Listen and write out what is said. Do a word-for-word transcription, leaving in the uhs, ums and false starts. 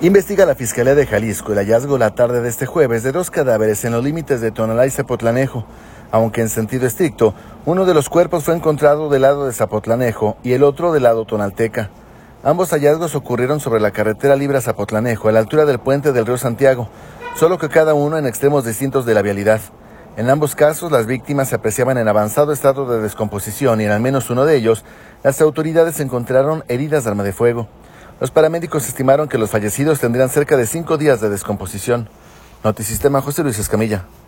Investiga la Fiscalía de Jalisco el hallazgo la tarde de este jueves de dos cadáveres en los límites de Tonalá y Zapotlanejo, aunque en sentido estricto, uno de los cuerpos fue encontrado del lado de Zapotlanejo y el otro del lado tonalteca. Ambos hallazgos ocurrieron sobre la carretera Libra-Zapotlanejo, a la altura del puente del río Santiago, solo que cada uno en extremos distintos de la vialidad. En ambos casos, las víctimas se apreciaban en avanzado estado de descomposición y en al menos uno de ellos, las autoridades encontraron heridas de arma de fuego. Los paramédicos estimaron que los fallecidos tendrían cerca de cinco días de descomposición. Notisistema, José Luis Escamilla.